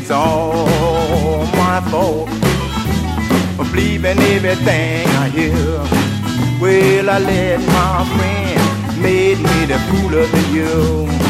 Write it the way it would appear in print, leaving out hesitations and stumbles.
it's all my fault for believing everything I hear. Well, I let my friend made me the fool of you.